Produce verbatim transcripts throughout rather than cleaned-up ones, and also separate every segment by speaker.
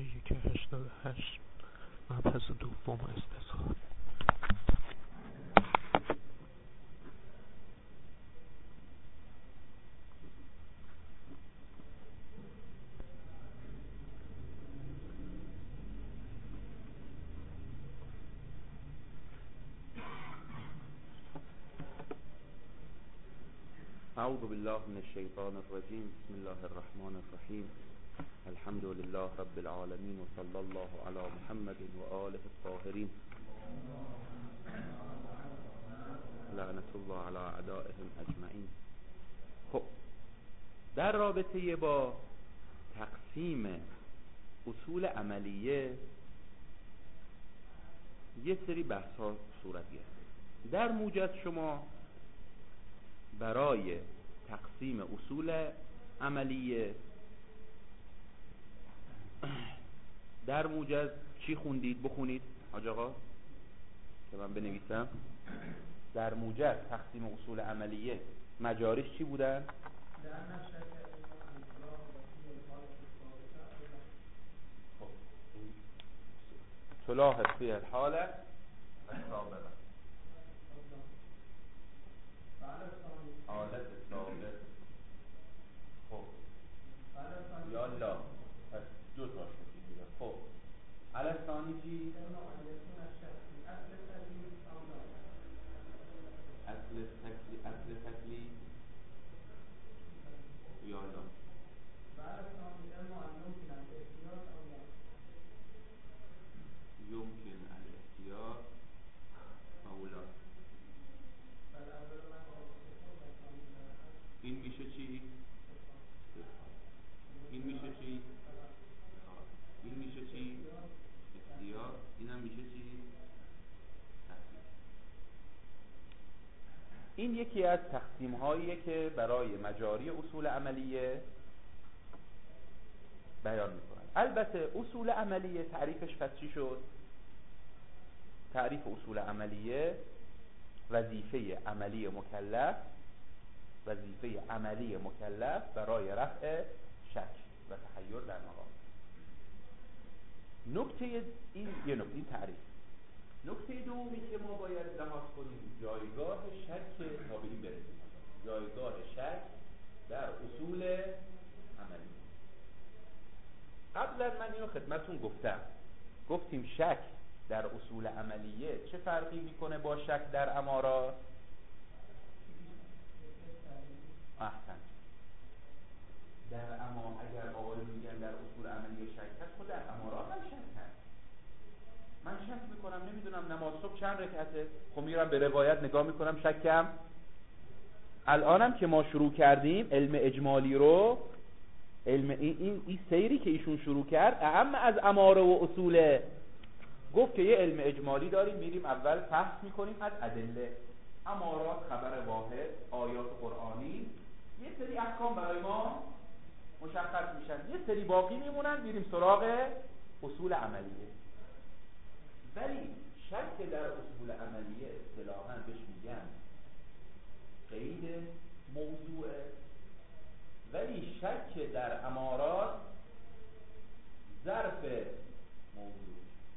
Speaker 1: یک هشتاد و هشت مبحث دوم استظهار.
Speaker 2: اعوذ بالله من الشیطان الرجیم. بسم الله الرحمن الرحیم. الحمد لله رب العالمین و صلی الله علی محمد و آله الطاهرین. لعنت الله علی اعدائهم اجمعین. خب در رابطه با تقسیم اصول عملیه یه سری بحث ها صورت گرفت. در موجز شما برای تقسیم اصول عملیه در موجز چی خوندید؟ بخونید حاج آقا که من بنویسم. در موجز تقسیم اصول عملیه مجاریش چی بودن؟ صلاح فی الحال السابقه، حالت سابق. خب یا لا، پس دو تا شد. خب الثانی چی؟ اصل تکلی اصل تکلی یا لا. يمكن الاختيار او لا. این میشه چی؟ این میشه چی؟ این میشه چی؟ اختیار. اینم میشه چی؟ تکلیف. این یکی از تقسیم هاییه که برای مجاری اصول عملیه بیان میکنن. البته اصول عملیه تعریفش پس چی شد؟ تعریف اصول عملیه وظیفه عملی مکلف وظیفه عملی مکلف برای رفع شک و تحیر در مقام. نکته این یه نکته این تعریف. نکته دومی که ما باید لحاظ کنیم جایگاه شک تا به این برسیم. جایگاه شک در اصول عملی. قبلا من اینو خدمتون گفتم. گفتیم شک در اصول عملیه چه فرقی میکنه با شک در امارات؟ احسن. در اما اگر آقایون میگن در اصول عملیه شک هست، خود در امارات هم شک هست. من شک میکنم نمیدونم نماز صبح چند رکعته، خب میرم به روایت نگاه میکنم شکم. الانم که ما شروع کردیم علم اجمالی رو، علم این این, این سیری که ایشون شروع کرد اهم از اماره و اصوله. گفت که یه علم اجمالی داریم، میریم اول بحث میکنیم از ادله، امارات، خبر واحد، آیات قرآنی، یه سری احکام برای ما مشخص میشن، یه سری باقی میمونن، میریم سراغ اصول عملیه. ولی شک در اصول عملیه اصطلاحاً بهش میگن قید موضوعه، ولی شک در امارات ظرف موضوع.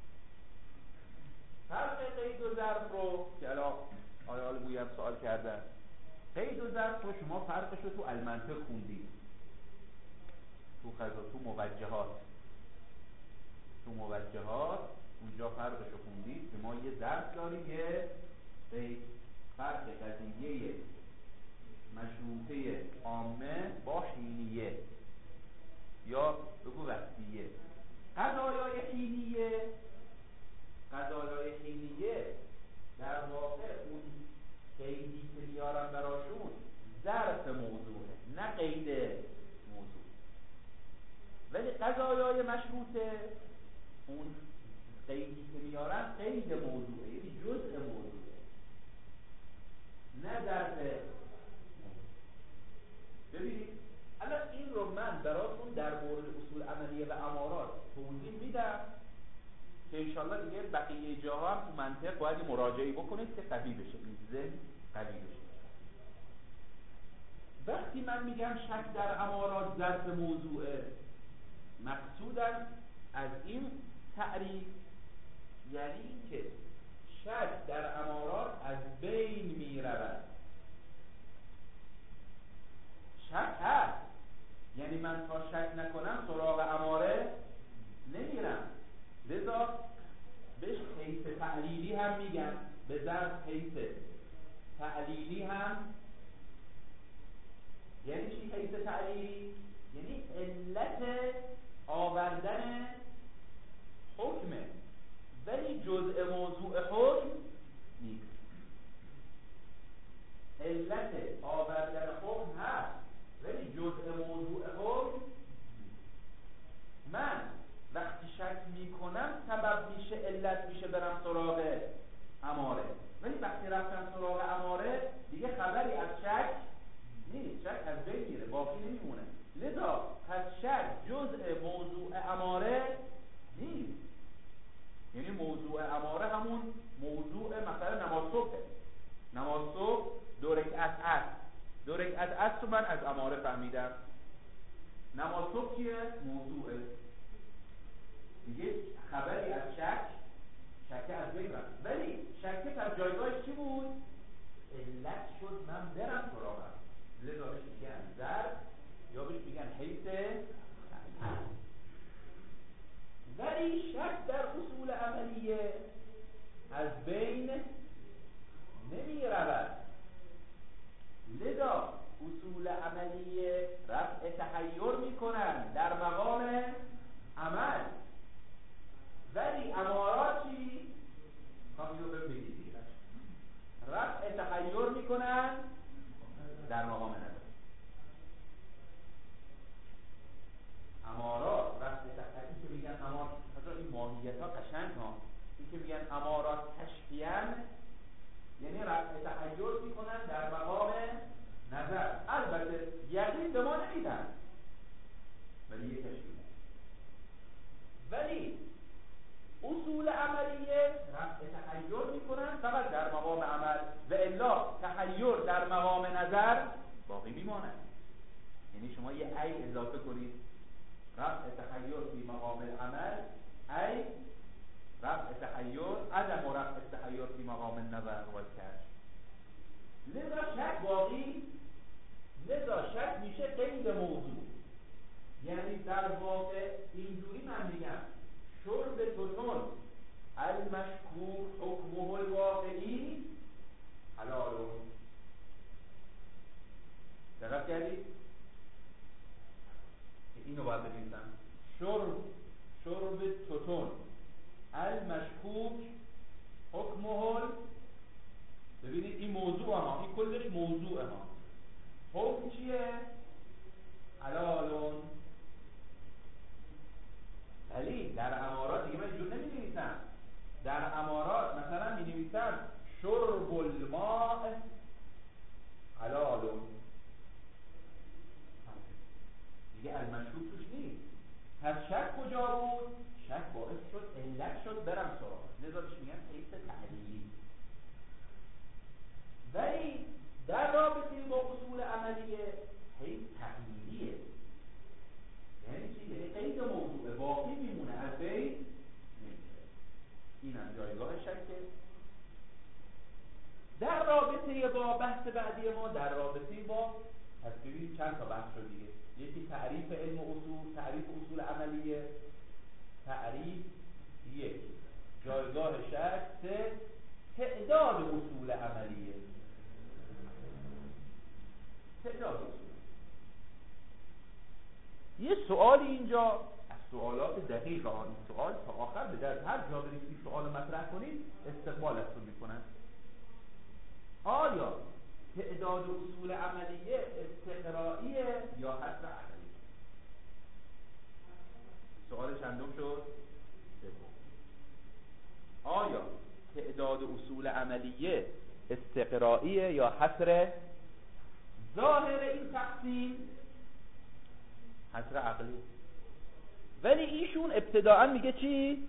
Speaker 2: فرق قید و ظرف رو که الان آیا الگویی هم سوال کردن، قید و ظرف رو شما فرقش رو تو المنطق خوندید، تو خزا تو موجهات تو موجهات اونجا فرقش رو خوندید که ما یه ظرف داریم یه قید. فرق قضیه مشروطه عامه با حینیه یا بگو وقتیه. قضایای حینیه قضایای حینیه در واقع اون قیدی که میارن براشون ظرف موضوعه نه قید موضوع. ولی قضایای مشروطه اون قیدی که میارن قید موضوعه، یعنی جزء موضوعه نه ظرف. ببینید الان این رو من براتون در مورد اصول عملیه و امارات توضیح میدم که انشالله دیگه بقیه جاها هم تو منطق باید مراجعه بکنید که قوی بشه، این ذهن قوی بشه. وقتی من میگم شک در امارات ظرف موضوعه، مقصودم از این تعریف یعنی که شک در امارات از بین می رود. شک هست، یعنی من تا شک نکنم سراغ اماره نمیرم، لذا بهش حیث تعلیلی هم میگن، به ظرف حیث تعلیلی هم. یعنی چی حیث تعلیلی؟ یعنی علت آوردن حکمه ولی جزء موضوع حکم نیست. علت آوردن حکم هست ولی جزء موضوع حکم. من وقتی شک میکنم سبب میشه، علت میشه برم سراغ اماره، ولی وقتی رفتم سراغ اماره دیگه خبری از شک نیست، شک از بین میره، باقی نمیمونه. لذا پس شک جزء موضوع اماره نیست. یعنی موضوع اماره همون موضوع مثلا نماز صبحه، نماز صبح دو رکعت است، دو رکعت است رو من از اماره فهمیدم. نماز صبح چیه؟ موضوعه. دیگه خبری از شک شک از بین رفت، ولی شک از جایگاهش چی بود؟ علت شد من برم سراغم. لذا بهش میگن ضرب یا بهش میگن حیث. ولی شک در اصول عملیه از بین نمی رود. لذا اصول عملیه رفع تحیر می کنن در مقام عمل، ولی امارات چی؟ همینو ببینید، رفع تحیر می کنن در مقام نظر. امارات رفع تحیر که میگن امارات، حتی این ماهیت ها قشنگ ها، این که میگن امارات تشبیهن یعنی رفع تحیر میکنن در مقام نظر. البته یقین به ما نمیدن ولی یه تشبیه. ولی اصول عملیه رفع تحیر میکنن فقط در مقام عمل، و الا تحیر در مقام نظر باقی میماند. یعنی شما یه ای اضافه کنید، رفع تحیر فی مقام العمل ای رفع تحیر عدم و رفع تحیر فی مقام النظر و الکشف. لذا شک باقی، لذا شک میشه قید موضوع. یعنی در واقع اینجوری من میگم شرب توتون المشکوک حکمه الواقعی حلالون. دقت کردید؟ اینو باید ببینم. شرب شرب توتون المشکوک حکمه، ببینید این موضوع ها، این کلش موضوع ها. حکم چیه؟ حلالون. ولی در امارات دیگه من اینجور نمی نویسم. در امارات مثلا می نویسم شرب الماء حلالون، دیگه المشکوک توش نیست. پس شک کجا بود؟ شک باعث شد، علت شد برم سراغ، لذا بهش میگن حیث تعلیلی. ولی در رابطه با اصول عملیه حیث تعلیلیه. یعنی چی؟ یعنی قید موضوع باقی میمونه، از بین نمیره. اینم جایگاه شکه. در رابطه با بحث بعدی ما در رابطه با، پس ببینید چند تا بحث شد دیگه. یکی تعریف علم اصول، تعریف اصول عملیه، تعریف یک جایگاه شک، سه تعداد اصول عملیه، تعداد اصول. یه سوالی اینجا از سوالات دقیق آن سوال تا آخر به در هر جا برید این سوال مطرح کنید استقبالتون میکنن. آیا تعداد اصول عملیه استقرائیه یا حصر عقلیه؟ سوال چندم شد؟ آیا تعداد اصول عملیه استقرائیه یا حصر؟ ظاهر این تقسیم حصر عقلی، ولی ایشون ابتداءً میگه چی؟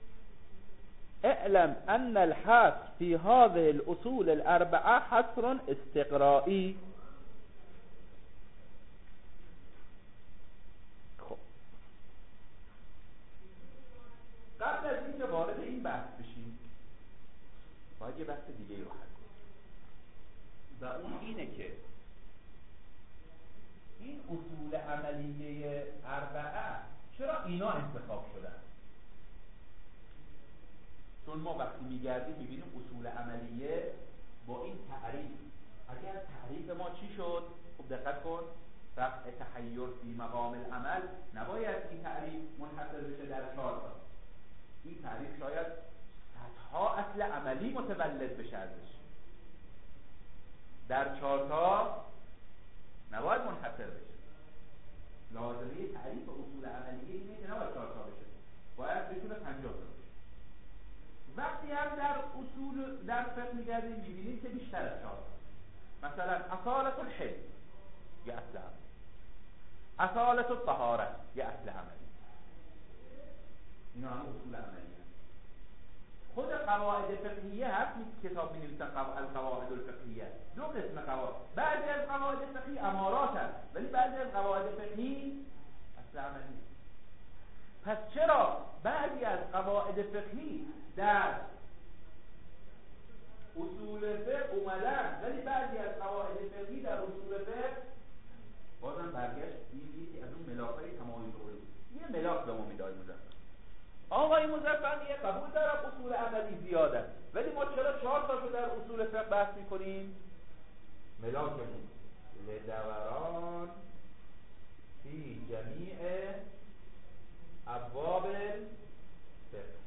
Speaker 2: اعلم ان الحصر في هذه الاصول الاربعه حصر استقرائي. خب باید یه بحث دیگه رو حل کنیم و اون اینه که این اصول عملیه اربعه چرا اینا انتخاب شدن؟ چون ما وقتی میگردیم میبینیم اصول عملیه با این تعریف، اگر تعریف ما چی شد؟ خب دقت کن، رفع تحیر فی مقام العمل نباید این تعریف منحصر بشه در چهار تا. این تعریف شاید صدها اصل عملی متولد بشه ازش، در چهار تا نباید منحصر بشه. لازمه تعریف اصول عملیه اینه که نباید چهار تا بشه، باید بتونه پنجاه تا بشه. وقتی هم در اصول در فقه میگردیم میبینیم که بیشتر از چهار تا. مثلا اصالت الحل یه اصل عملی، اصالت الطهاره یه اصل عملی، اینا هم اصول عملی هست. خود قواعد فقهیه هست، کتاب می نویسن القواعد الفقهیه، دو قسم قواعد. بعضی از قواعد فقهی امارات هست، ولی بعضی از قواعد فقهی اصل عملی. پس چرا بعضی از قواعد فقهی در اصول فقه اومدن ولی بعضی از قواعد فقهی در اصول فقه بازم برگشت؟ این یکی از اون ملاک‌های تمایز علوم. یه ملاک به ما میداد مزفر. آقای مزفر میگه قبول دارم اصول عملی زیاده، ولی ما چرا چهار تاشو در اصول فقه بحث میکنیم؟ ملاکمون لدوران فی جمیع ابواب فقه.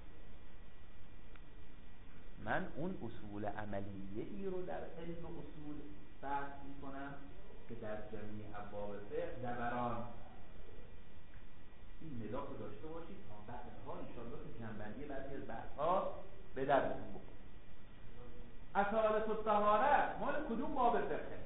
Speaker 2: من اون اصول عملیه ای رو در علم اصول بحث میکنم که در جمیع ابواب فقه دوران. این ملاک رو داشته باشید تا بعدها انشاءالله که جنبندی بعضی از بحث‌ها به دردتون بخوره. اصالت الطهاره مال کدوم باب فقه؟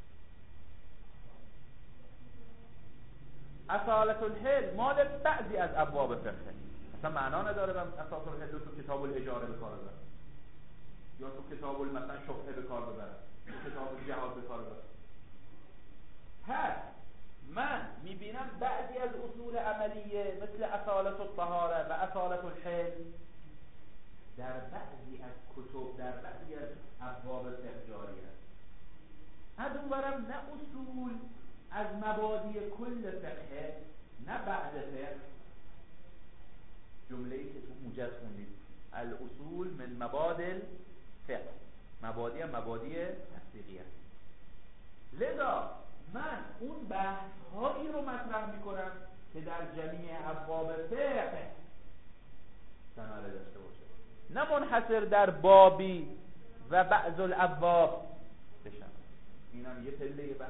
Speaker 2: اصالت الحل مال بعضی از ابواب فقه. اصلا معنا نداره من اصالت الحل رو تو کتاب الاجاره به کار ببرم، یا تو کتاب مثلا شفعه به کار ببرم، تو کتاب جهاد به کار ببرم. هر من میبینم بعضی از اصول عملیه مثل اصالت الطهاره و اصالت الحل در بعضی از کتب در بعضی از ابواب فقه جاری است. از اونورم نه اصول از مبادی کل فقه، نه بعد فقه. جمله‌ای که تو موجز خوندید الاصول من مبادل فقه، مبادی هم مبادی تصدیقی است. لذا من اون بحث هایی رو مطرح میکنم که در جمیع ابواب فقه ثمره داشته باشه، نه منحصر در بابی و بعض الابواب بشن. اینم یه پله بحث.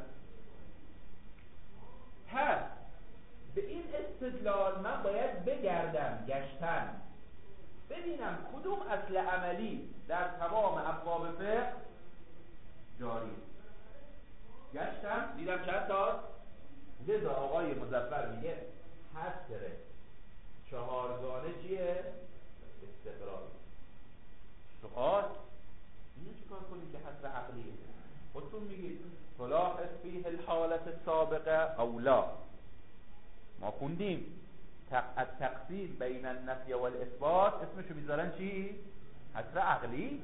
Speaker 2: پس به این استدلال من باید بگردم گشتن ببینم کدوم اصل عملی در تمام ابواب فقه جاری. گشتم دیدم چند تا. لذا آقای مظفر میگه حصر چهارگانه چیه؟ استقرار. سؤال اینو چیکار کنیم که حصر عقلیه؟ خودتون میگید تلاحظ فیه الحالت سابقه او لا. ما خوندیم التقسیم بین النفی و الاثبات اسمشو میذارن چی؟ حصر عقلی.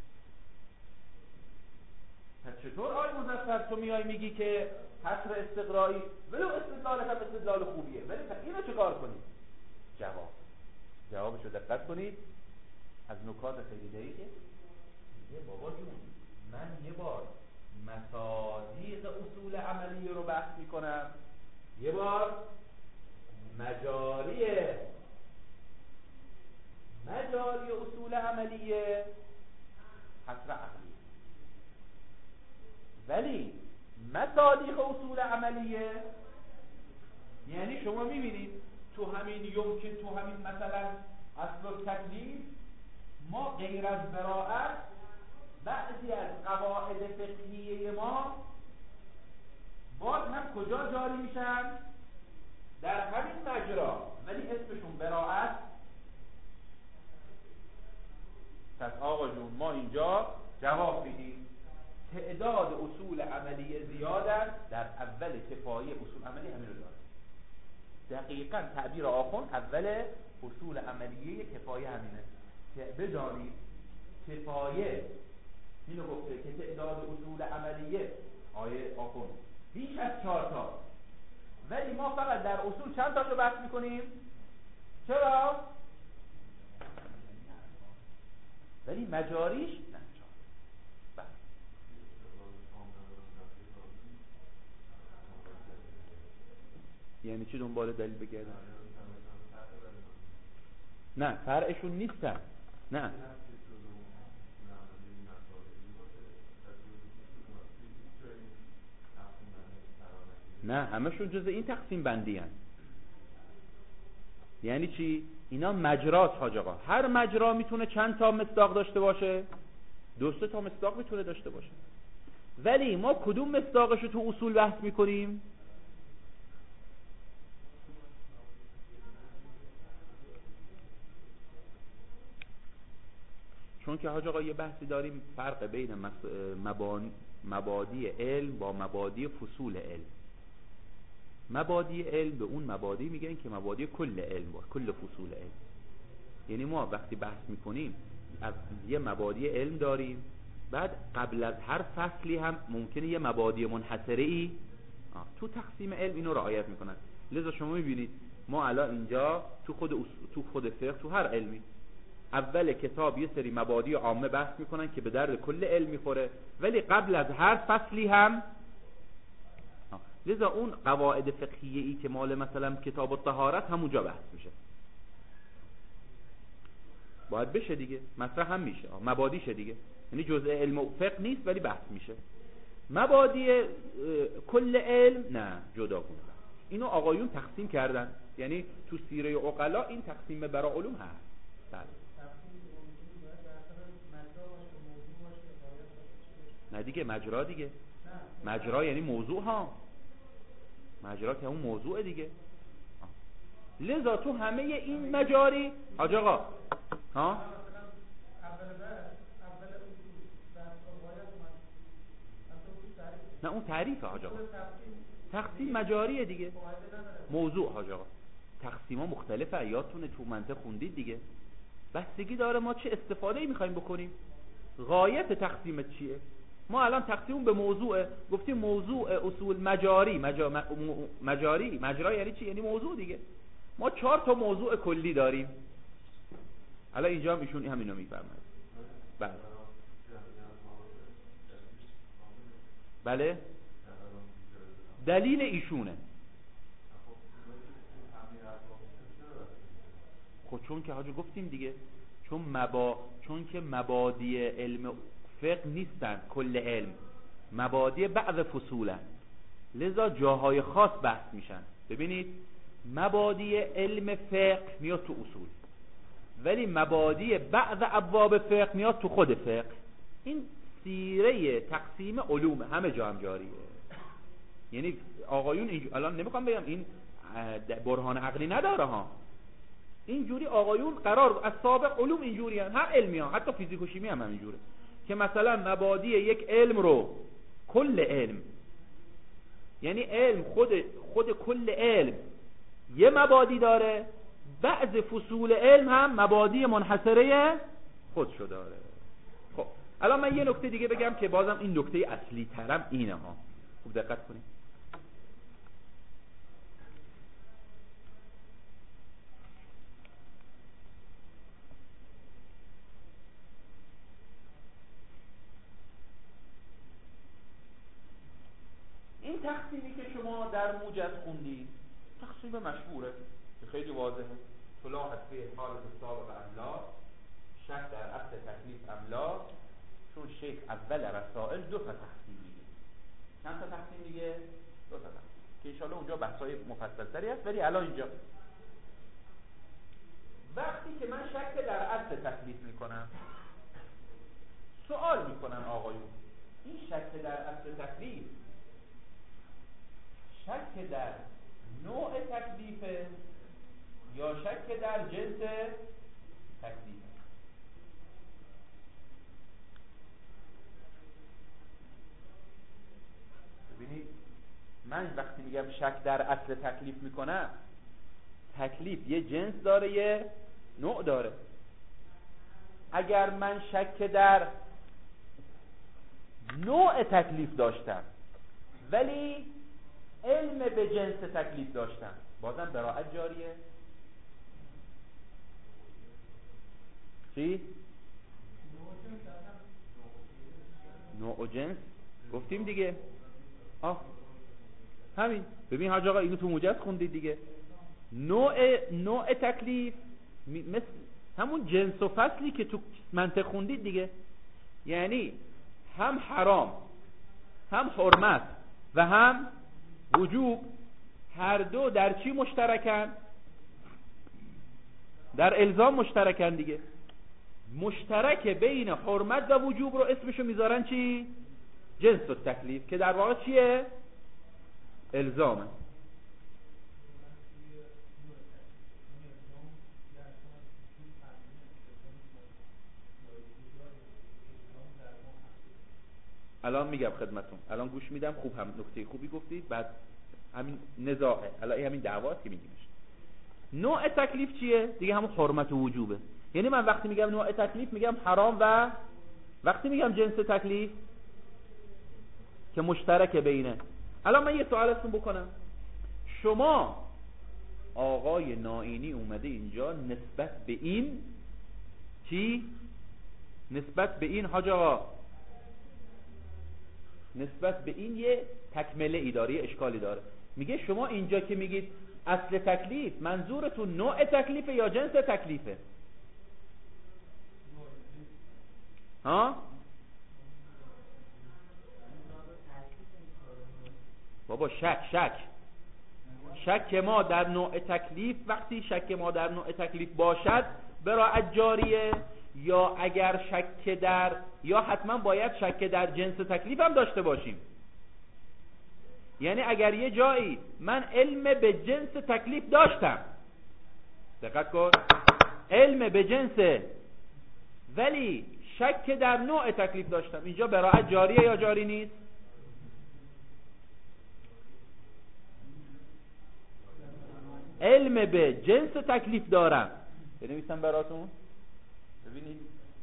Speaker 2: پس چطور آقای مظفر تو میای میگی که حصر استقرایی ولو استدلالت هم استدلال خوبیه، ولی پس اینو چه کار کنید؟ جواب جوابشو دقت کنید. از نکات خیلی دقیقه میگه بابا جون من یه بار مصادیق اصول عملی رو بحث میکنم، یه بار مجاری مجاری اصول عملیه حصر عقلی. ولی مصادیق اصول عملیه یعنی شما میبینید تو همین یمکن تو همین مثلا اصل التکلیف ما غیر از براءت بعضی از قواعد فقهیه ما باز هم کجا جاری میشن؟ در همین مجرا، ولی اسمشون براءت. پس آقا جون ما اینجا جواب میدیم تعداد اصول عملی زیادن، در اول کفایه اصول عملی همین رو داره. دقیقاً تعبیر آخون اول اصول عملیه کفایه همینه که بدانید کفایه اینو گفته که تعداد اصول عملیه آیه آخون بیش از چهار تا، ولی ما فقط در اصول چند تاشو بحث میکنیم؟ چرا؟ ولی مجاریش نه. بس. یعنی چی دنبال دلیل بگردن؟ نه فرعشون نیستن. نه نه همشون جز این تقسیم بندی هن. یعنی چی؟ اینا مجراست حاج آقا. هر مجرا میتونه چند تا مصداق داشته باشه؟ دو سه تا مصداق میتونه داشته باشه. ولی ما کدوم مصداقشو تو اصول بحث میکنیم؟ چون که حاج آقا یه بحثی داریم فرق بین مبادی علم با مبادی فصول علم. مبادی علم به اون مبادی میگن که مبادی کل علم با کل فصول علم. یعنی ما وقتی بحث میکنیم از یه مبادی علم داریم، بعد قبل از هر فصلی هم ممکنه یه مبادی منحصره ای تو تقسیم علم اینو رعایت میکنن. لذا شما میبینید ما الان اینجا تو خود تو خود فقه تو هر علمی اول کتاب یه سری مبادی عامه بحث میکنن که به درد کل علم میخوره، ولی قبل از هر فصلی هم لذا اون قواعد فقهیه ای که مال مثلا کتاب الطهارت همونجا بحث میشه، باید بشه دیگه، مطرح هم میشه، مبادیشه دیگه، یعنی جزء علم و فقه نیست ولی بحث میشه. مبادی کل علم نه جداگونه. اینو آقایون تقسیم کردن، یعنی تو سیره عقلا این تقسیم برای علوم هست. بله. نه دیگه مجرا دیگه، مجرا یعنی موضوع ها، مجرا که اون موضوع دیگه. لذا تو همه این مجاری حاج آقا ها نه اون تعریفه حاج آقا، تقسیم مجاریه دیگه، موضوع حاج آقا. تقسیم ها مختلفه، یادتونه تو منطق خوندید دیگه. بستگی داره ما چه استفاده‌ای می‌خوایم بکنیم، غایت تقسیم چیه. ما الان تقسیم به موضوع گفتیم موضوع اصول مجاری مجا... مجاری مجرا یعنی چی؟ یعنی موضوع دیگه. ما چهار تا موضوع کلی داریم. الان اینجا هم ایشون همینو میفرماید. بله بله دلیل ایشونه. خب چون که حاجی گفتیم دیگه، چون مبا چون که مبادی علم فقه نیستن کل علم، مبادی بعض فصولن، لذا جاهای خاص بحث میشن. ببینید مبادی علم فقه میاد تو اصول، ولی مبادی بعض ابواب فقه میاد تو خود فقه. این سیره تقسیم علوم همه جا هم جاریه. یعنی آقایون اینجور الان نمیخوام بگم این برهان عقلی نداره ها، اینجوری آقایون قرار از سابق علوم اینجوری هن. هر علمی ها حتی فیزیک و شیمی هم همینجوره که مثلا مبادی یک علم رو کل علم، یعنی علم خود خود کل علم یه مبادی داره، بعض فصول علم هم مبادی منحصره خودشو داره. خب الان من یه نکته دیگه بگم که بازم این نکته اصلی ترم اینه ها، خوب دقت کنید. این تقسیمی که شما در موجز خوندید تقسیم مشهوره که خیلی واضحه. طلاحت فی حالت سابق املا، شک در اصل تکلیف املا. چون شیخ اول رسائل دو تا تقسیم میگه. چند تا تقسیم میگه؟ دو تا تقسیم که انشاءالله اونجا بحثای مفصل تری هست، ولی الان اینجا وقتی که من شک در اصل تکلیف میکنم، سوال میکنن آقایون این شک در اصل تکلیف شک در نوع تکلیفه یا شک در جنس تکلیفه؟ ببینید من وقتی میگم شک در اصل تکلیف میکنم، تکلیف یه جنس داره یه نوع داره. اگر من شک در نوع تکلیف داشتم ولی علم به جنس تکلیف داشتم، بازم براءت جاریه؟ چی؟ نوع و جنس گفتیم دیگه. آه همین. ببین حاج آقا اینو تو موجز خوندید دیگه. نوع نوع تکلیف مثل همون جنس و فصلی که تو منطق خوندید دیگه. یعنی هم حرام، هم حرمت و هم وجوب، هر دو در چی مشترکن؟ در الزام مشترکن دیگه. مشترک بین حرمت و وجوب رو اسمشو میذارن چی؟ جنس و تکلیف، که در واقع چیه؟ الزامه. الان میگم خدمتون، الان گوش میدم. خوب، هم نکته خوبی گفتید. بعد همین نزاعه، الان همین دعواست که میگیمش. نوع تکلیف چیه؟ دیگه همون حرمت و وجوبه. یعنی من وقتی میگم نوع تکلیف میگم حرام، و وقتی میگم جنس تکلیف که مشترک بینه. الان من یه سوال ازتون بکنم. شما آقای نائینی اومده اینجا نسبت به این چی؟ نسبت به این حاج آقا، نسبت به این یه تکمله ای داره، یه اشکالی داره. میگه شما اینجا که میگید اصل تکلیف، منظورتون نوع تکلیفه یا جنس تکلیفه؟ ها؟ بابا شک شک شک ما در نوع تکلیف، وقتی شک ما در نوع تکلیف باشد براءت جاریه، یا اگر شک در، یا حتما باید شک در جنس تکلیف هم داشته باشیم. یعنی اگر یه جایی من علم به جنس تکلیف داشتم، دقت کن، علم به جنس، ولی شک در نوع تکلیف داشتم، اینجا براءت جاریه یا جاری نیست؟ علم به جنس تکلیف دارم. بنویسم براتون، ببینید.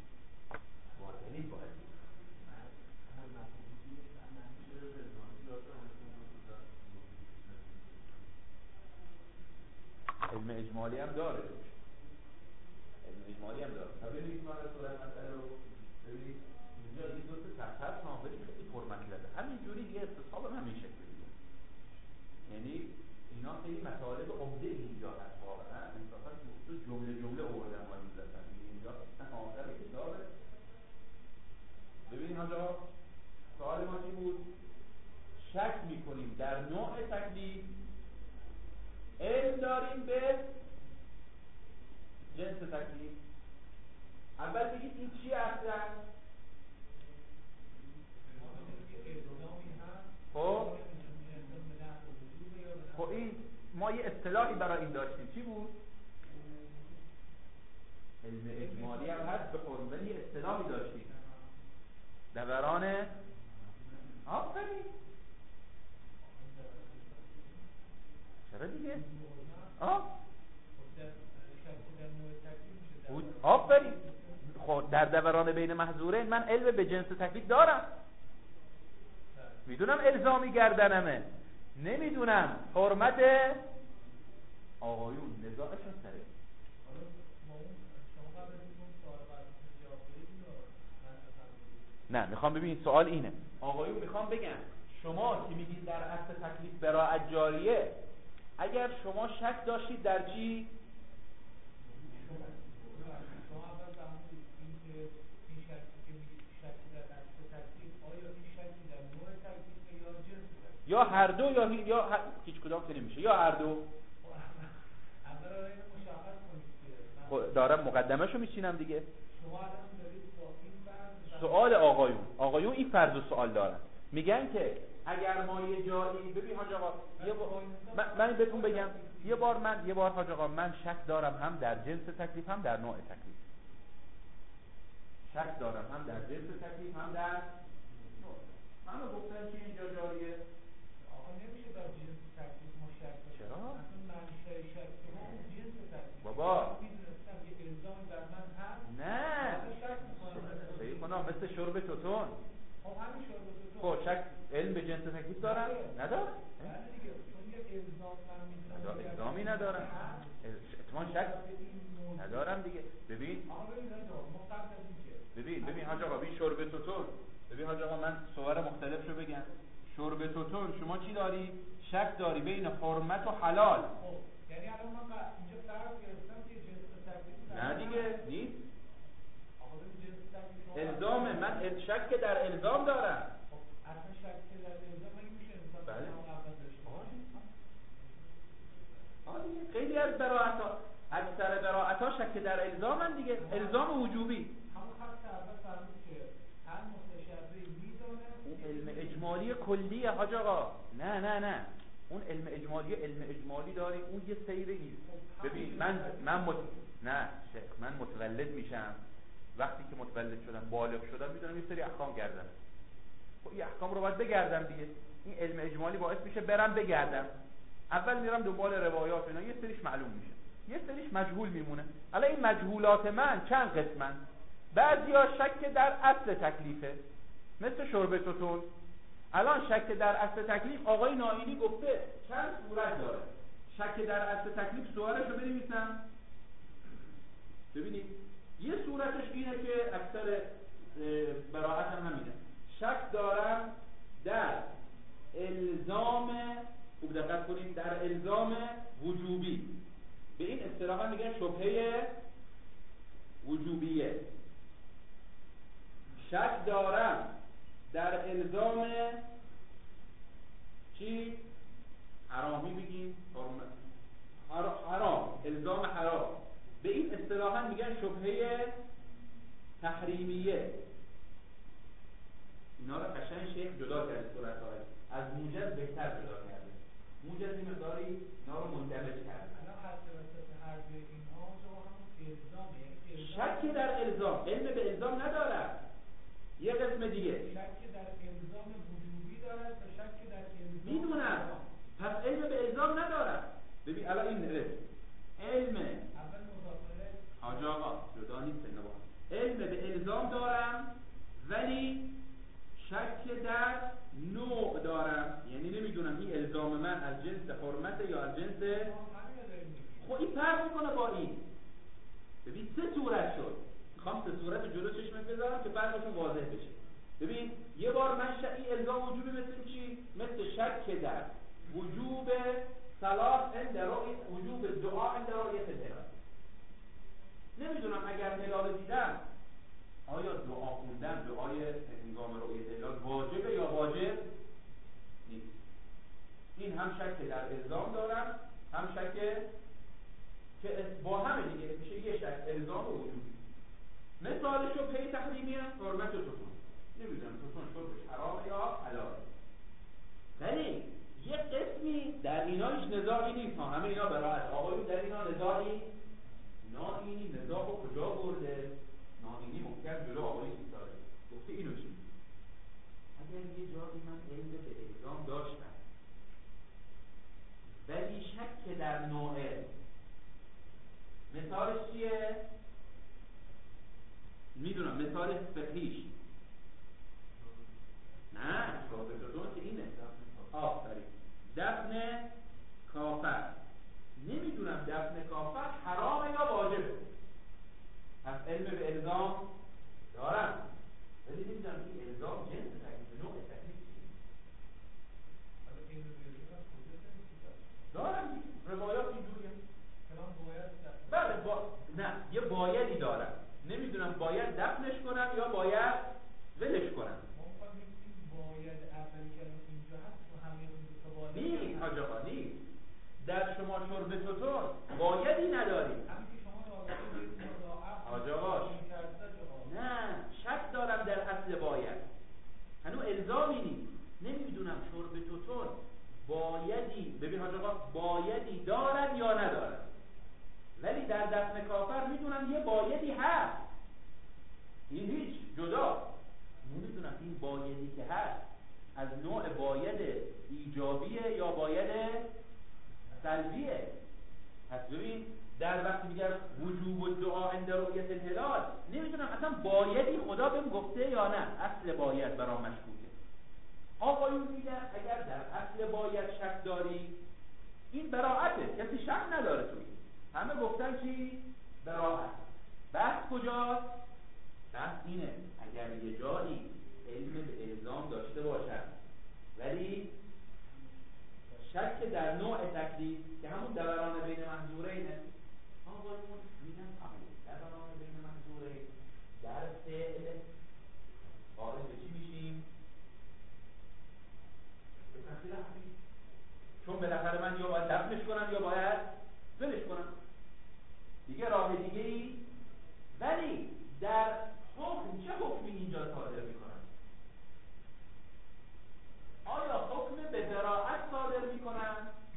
Speaker 2: علم اجمالی هم داره، علم اجمالی هم داره. ببینید ما صورت مسئله رو ببینید. اینجا این دو تا تحت نامبری خیلی پرمطلبه. همینجوری یه استصحاب هم همین شکلی دیگه. یعنی اینا خیلی مطالب عمده اینجا هست واقعا. انصافا تو جمله جمله آوردن ما میذارن اینجا آخر کتابه. ببین حاجا سوال ما چی بود؟ شک میکنیم در نوع تکلیف، علم داریم به جنس تکلیف. اول بگید این چی اصلا؟ خب خب این ما یه اصطلاحی برای این داشتیم، چی بود؟ علم اجمالی هم هست به قرون، ولی اصطلاحی داشتیم، دوران آفرین. چرا دیگه؟ آه آفرین. خب در دوران بین محظورین من علم به جنس تکلیف دارم، میدونم الزامی گردنمه، نمیدونم حرمت آقایون نزاعشون سره. نه میخوام ببین سوال اینه، آقایون میخوام بگن شما که میگید در اصل تکلیف براءت جاریه، اگر شما شک داشتید در چی؟ یا هر دو یا یا هر... هیچ کدام که نمیشه، یا هر دو. خب دارم مقدمه‌شو میچینم دیگه. سوال آقایون آقایون این فرض و سوال دارن، میگن که اگر ما یه جایی ببین حاج آقا یه بار من, من بهتون بگم یه بار من یه بار حاج آقا من شک دارم هم در جنس تکلیف هم در نوع تکلیف. شک دارم هم در جنس تکلیف هم در نوع. من گفتم که اینجا جاریه. آقا نمیشه در جنس تکلیف ما شک داشت. چرا؟ اصلا منشأ شک ما جنس تکلیف. بابا میدونستم یه الزام در من هست. نه شرب توتون.
Speaker 3: خب همین شرب توتون.
Speaker 2: خب شک علم به جنس تکلیف دارن؟ نداره.
Speaker 3: بله دیگه چون یه الزام من میتونم
Speaker 2: الزامی ندارم. اتمام شک ندارم دیگه. ببین
Speaker 3: آقا ببین مقدم
Speaker 2: ببین ببین حاج آقا ببین شرب توتون. ببین حاج آقا من صور مختلف رو بگم. شرب توتون شما چی داری؟ شک داری بین حرمت و حلال.
Speaker 3: خب یعنی الان من اینجا فرض گرفتم که جنس تکلیف
Speaker 2: نه دیگه نیست.
Speaker 3: آقا ببین جنس تکلیف
Speaker 2: الزام من شک در الزام دارم.
Speaker 3: خب اصلا شک در الزام مگه میشه انسان
Speaker 2: بله
Speaker 3: اول داشته
Speaker 2: باشه؟ خیلی از براءت‌ها اکثر براءت‌ها شک در الزامن دیگه. الزام وجوبی.
Speaker 3: همون خط اول فرمود که هر مستشرعی میدونه
Speaker 2: اون علم اجمالی کلیه حاج آقا. نه نه نه اون علم اجمالی علم اجمالی داری اون یه سیره نیست. ببین من من مت... نه شیخ من متولد میشم وقتی که متولد شدم بالغ شدم میدونم یه سری احکام گردم. خب این احکام رو باید بگردم دیگه. این علم اجمالی باعث میشه برم بگردم. اول میرم دنبال روایات اینا یه سریش معلوم میشه یه سریش مجهول میمونه. الان این مجهولات من چند قسمن؟ بعضیا شک در اصل تکلیفه مثل شرب توتون. الان شک در اصل تکلیف آقای نائینی گفته چند صورت داره. شک در اصل تکلیف سوالش رو بنویسم ببینید. یه صورتش اینه که اکثر براحت هم همینه. شک دارم در الزام، خوب دقت کنید، در الزام وجوبی. به این اصطلاحا میگن شبهه وجوبیه. شک دارم در الزام چی؟ حرامی بگیم حرام، الزام حرام. به این اصطلاحا میگن شبهه تحریمیه. اینا رو قشنگ شیخ جدا کرده صورت‌ها از موجز بهتر جدا کرده. موجز این مقداری اینا رو مندمج کرده.
Speaker 3: الان حد وسط هر دوی اینها جو همون الزامه.
Speaker 2: شک در الزام، علم به الزام ندارد. یه قسم دیگه
Speaker 3: شک در الزام وجوبی دارد و شک در الزام
Speaker 2: میدونم. پس علم به الزام ندارد. ببین الان این نوشت علم
Speaker 3: اول مذاکره
Speaker 2: حاج آقا جدا نیست. علم به الزام دارم ولی شک در نوع دارم. یعنی نمیدونم این الزام من از جنس حرمت یا از جنس. خب این فرق میکنه با این. ببین سه صورت شد. میخوام سه صورت جلو چشمت بذارم که فرقشون واضح بشه. ببین یه بار من ش... این الزام وجوبی مثل چی؟ مثل شک در وجوب صلات عند رؤیت، وجوب دعا عند رؤیت الهلال. نمیدونم اگر هلال دیدم آیا دعا خوندن دعای هنگام رؤیت الهلال واجبه یا واجب نیست. این هم شک در الزام دارم هم شک که با همه دیگه میشه یه شک الزام و وجوبی. مثالش رو پی تحریمی هم حرمت توتون. نمیدونم توتون شربش حرام یا حلال. ولی یه قسمی در اینا هیچ نزاعی نیست. همه اینا براحت. آقایون در اینا نزاعی نائینی نزاع رو کجا برده؟ نائینی محکم جلو آقایی ایستاده گفته اینو چی؟ اگر یه جایی من علم به الزام داشتم ولی شک در نوعه، مثالش چیه؟ میدونم مثال فقهیش نه شابه که اینه آفرین دفن کافر. نمیدونم دفن کافر حرامه یا واجبه. پس علم به الزام دارم ولی نمیدونم این الزام جنس تکلیف نوع تکلیف چیه. دارم روایات اینجوریه. بله با... نه یه بایدی دارم. نمیدونم باید دفنش کنم یا باید ولش کنم.
Speaker 3: باید اولی که اینجا هست و همه اون دو تا باید
Speaker 2: نیست حاج آقا نیست. در شما شرب توتون بایدی نداری. حاج آقا نه شک دارم در اصل باید. هنوز الزامی نیست. نمیدونم شرب توتون بایدی ببین حاج آقا بایدی دارن یا ندارن. ولی در دفن کافر میدونم یه بایدی هست. این هیچ جدا. نمیدونم این بایدی که هست از نوع باید ایجابیه یا باید سلبیه. پس ببین در وقتی میگم وجوب الدعا عند رؤیت الهلال، نمیدونم اصلا بایدی خدا بهم گفته یا نه. اصل باید برای مشکوکه. آقایون میگن اگر در اصل باید شک داری، این براعته، کسی شک نداره توی. همه گفتن چی؟ براعت. بحث کجاست؟ بحث اینه اگر یه جایی علم به الزام داشته باشد ولی شک در نوع تکلیف که همون دوران بین منظورینه، آقایون میگن دوران بین منظورین در فعل قائل به چی میشیم؟ به تفصیل حقیقی. چون بالاخره من یا باید دفنش کنم یا باید ولش کنم، دیگه راه دیگه ای. ولی در حکم چه حکمی اینجا صادر میکنن؟ آیا حکم به براعت صادر میکنن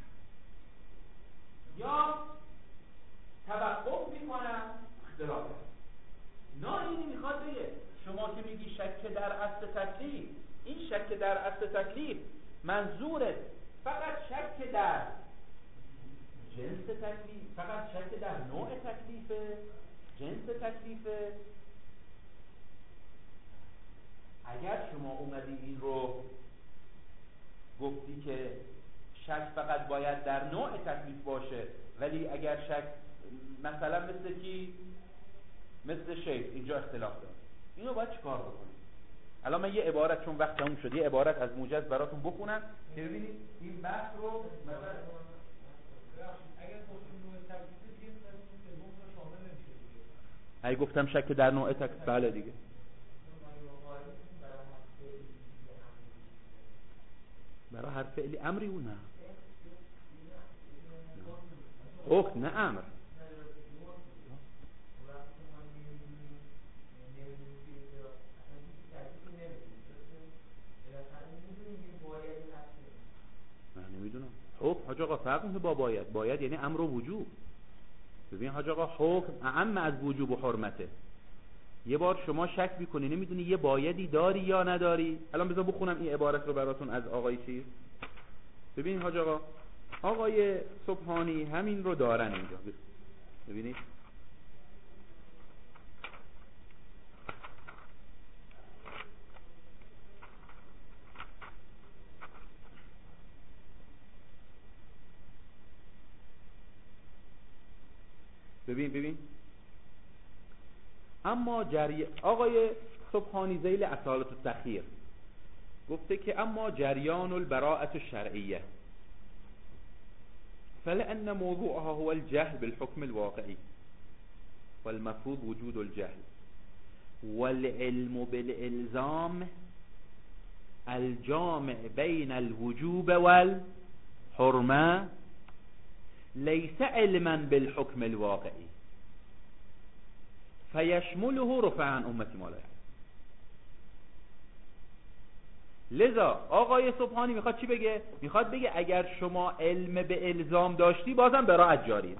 Speaker 2: یا توقف میکنن؟ اختلاف هست. نه اینی میخواد بگه شما که میگی شک در اصل تکلیف، این شک در اصل تکلیف منظورت فقط شک در جنس تکلیف، فقط شک در نوع تکلیفه، جنس تکلیفه. اگر شما اومدی این رو گفتی که شک فقط باید در نوع تکلیف باشه، ولی اگر شک مثلا مثل کی؟ مثل شیخ اینجا اختلاف داره، اینو باید چیکار بکنیم؟ الان من یه عبارت، چون وقت تموم شد، یه عبارت از موجز براتون بخونم که ببینید این بحث رو مثلا
Speaker 3: اگر گفتیم نوع تکلیف دیگه سوم رو شامل نمیشه دیگه.
Speaker 2: اگه گفتم شک در نوع تکلیف، بله دیگه. برای هر فعلی امری او نه حکم نه امر. من نمیدونم حکم حاج آقا فرق میکنه با باید. باید یعنی امر و وجوب. ببین حاج آقا حکم اعم از وجوب و حرمته. یه بار شما شک میکنی نمیدونی یه بایدی داری یا نداری. الان بذار بخونم این عبارت رو براتون از آقای چیز. ببین حاج آقا، آقای سبحانی همین رو دارن اینجا. ببینید ببین ببین اما جری آقای سبحانی ذیل اصالت التخیر گفته که اما جریان البراءة الشرعیه فلأن موضوعها هو الجهل بالحكم الواقعي والمفروض وجود الجهل والعلم بالإلزام الجامع بين الوجوب والحرمة ليس علما بالحكم الواقعي فيشمله رفع عن أمة ما لا يعلم. لذا آقای سبحانی میخواد چی بگه؟ میخواد بگه اگر شما علم به الزام داشتی بازم براعت جاریه.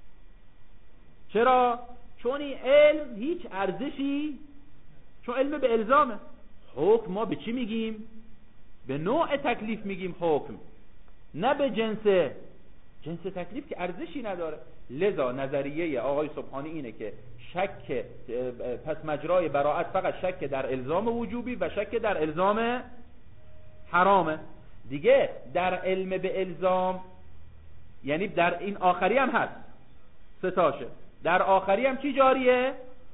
Speaker 2: چرا؟ چون این علم هیچ ارزشی، چون علم به الزامه. حکم ما به چی میگیم؟ به نوع تکلیف میگیم حکم، نه به جنس. جنس تکلیف که ارزشی نداره. لذا نظریه آقای سبحانی اینه که شک، پس مجرای براعت فقط شک در الزام وجوبی و شک در الزام حرامه دیگه. در علم به الزام یعنی در این آخری هم هست ستاشه، در آخری هم چی جاریه؟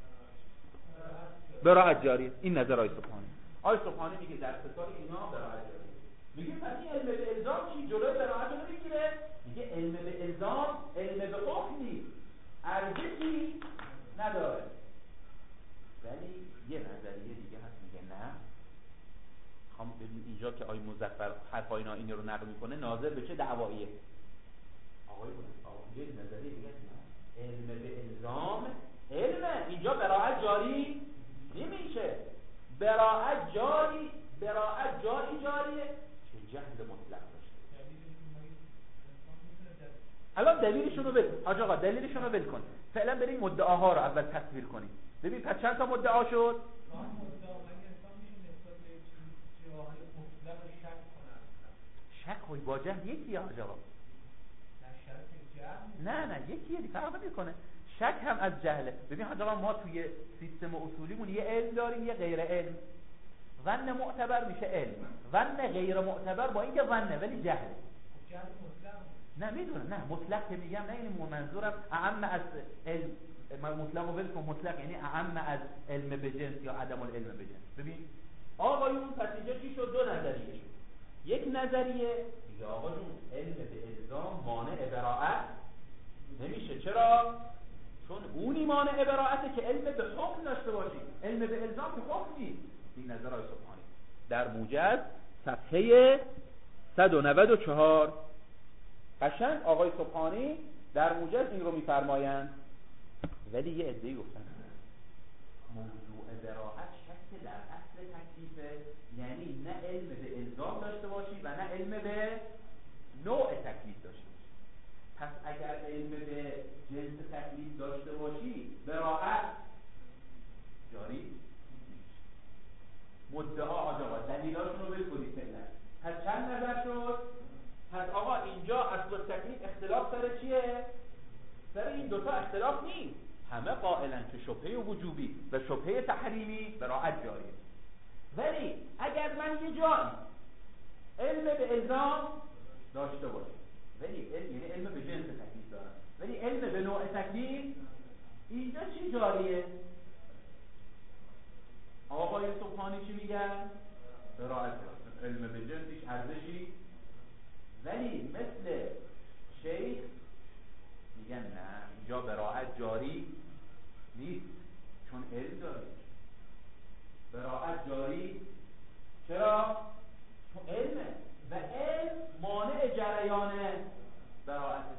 Speaker 2: براعت جاریه. این نظر آقای سبحانی. آقای سبحانی میگه در ستار اینا براعت جاریه. میگه پس این علم به الزام چی جلوی براعت رو نمیگیره؟ میگه علم به الزام علم به حکم نیست، ارزشی نداره. ولی یه نظریه دیگه هست میگه نه، خواهم ببین اینجا که آقای مظفر حرفای اینا این رو نقل میکنه ناظر به چه دعواییه. آقای مظفر یه نظریه دیگه هست، علم به الزام علمه، اینجا براعت جاری نمیشه. براعت جاری براعت جاری جاریه چه جهل مطلق باشه. الان دلیلشون رو بل حاج آقا دلیلشون رو بل کن. فعلا بریم مدعاها رو اول تصویر کنیم. ببین پس چند تا مدعا شد؟ شک خوی با جهل یکیه حاج آقا. نه نه یکیه دیگه، فرق نمیکنه. شک هم از جهله. ببین حالا ما توی سیستم اصولیمون یه علم داریم یه غیر علم. ظن معتبر میشه علم، ظن غیر معتبر با اینکه ظنه ولی جهله.
Speaker 3: جهل مطلق
Speaker 2: نه میدونم، نه مطلق که میگم، نه این منظورم اعم از علم. مطلق و ولکن مطلق یعنی اعم از علم به جنس یا عدم العلم به جنس. ببین آقایون پس اینجا چی شد؟ دو نظریه شد. یک نظریه میگه آقا جون علم به الزام مانع براءت نمیشه. چرا؟ چون اونی مانع براءته که علم به حکم داشته باشی، علم به الزام که حکم نیست. این نظر آقای سبحانی در موجز صفحه صد و نود و چهار. قشنگ آقای سبحانی در موجز این رو میفرمایند. ولی یه عده‌ای گفتن موضوع براءت شک در اصل تکلیفه، یعنی نه علم به الزام داشته باشی و نه علم به نوع تکلیف داشته باشی. پس اگر علم به جنس تکلیف داشته باشی براءت جاری نیست. مدعا آقا دلیلاشون رو بکنید فعلا. پس چند نظر شد؟ پس آقا اینجا اصل تکلیف اختلاف سر چیه؟ سر این دوتا اختلاف نیست. همه قائلن که شبهه وجوبی و شبهه تحریمی براءت جاریه. ولی اگر من یه جایی علم به الزام داشته باشم ولی علم یعنی علم به جنس تکلیف دارم ولی علم به نوع تکلیف، اینجا چی جاریه؟ آقای سبحانی چی میگن؟ براءت علم به جنسش ارزشی، ولی مثل شیخ میگن نه اینجا براءت جاری نیست چون علم داره. براءت جاری چرا؟ چون علمه و علم مانع جریان براءته.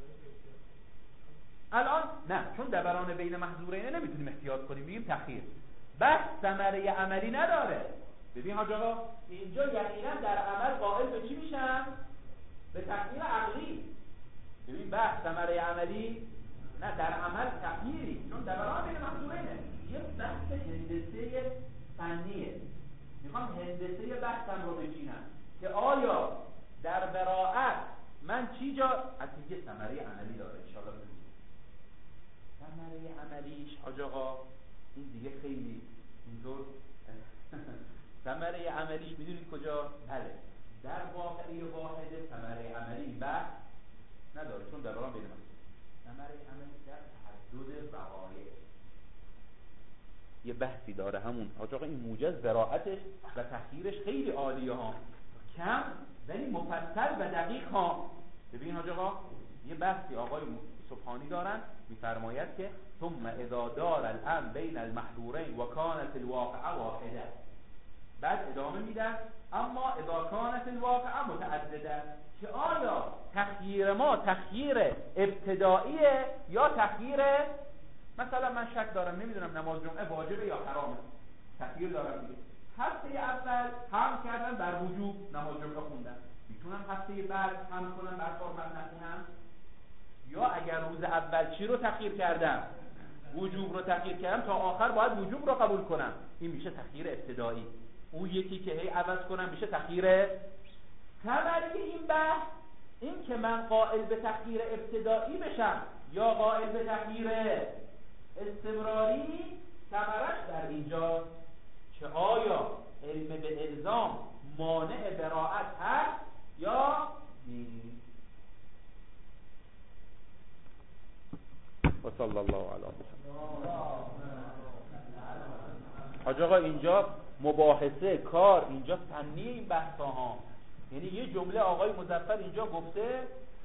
Speaker 2: الان نه، چون دوران بین محظورین نمیتونیم احتیاط کنیم، میگیم تأخیر. بس ثمره عملی نداره. ببین حاج آقا اینجا یقینا در عمل قائل به چی میشن؟ به تأخیر عقلی. ببین بحث ثمره عملی نه، در عمل تغییری، چون دوران بین محظورینه. یه بحث هندسه فنیه، میخوام هندسه بحثم رو بچینم که آیا در براءت من چی جا از اینکه ثمره عملی داره. انشاءالله ببینید ثمره عملیش حاج آقا این دیگه خیلی اینطور ثمره عملیش میدونید کجا؟ بله در واقعی واحد ثمره عملی بحث نداره، چون دوران بین محظورین. ثمره عملی در تحدد وقایع یه بحثی داره. همون حاج آقا این موجز براءتش و تخییرش خیلی عالیه ها، کم ولی مفصل و دقیق ها. ببین حاج آقا یه بحثی آقای سبحانی دارن، میفرماید که ثم اذا دار الامر بین المحظورین و کانت الواقعه واحده. بعد ادامه میدن اما اذا کانت الواقعه متعدده، که آیا تخییر ما تخییر ابتداییه یا تخییر، مثلا من شک دارم نمیدونم نماز جمعه واجبه یا حرامه، تخییر دارم دیگه. هفته اول هم کردن بر وجوب نماز جمعه خوندن، میتونم هفته بعد هم کنم بر حرمت نخونم؟ یا اگر روز اول چی رو تخییر کردم؟ وجوب رو تخییر کردم، تا آخر باید وجوب رو قبول کنم. این میشه تخییر ابتدایی. اون یکی که هی عوض کنم میشه تخییر. ثمره این بحث این که من قائل به تخییر ابتدایی بشم یا قائل به تخییر استمراری، ثمرش در اینجا که آیا علم به الزام مانع براءت هست یا نیست. و صلی الله علی محمد. حاج آقا اینجا مباحثه کار اینجا فنی این بحثا ها، یعنی یه جمله آقای مظفر اینجا گفته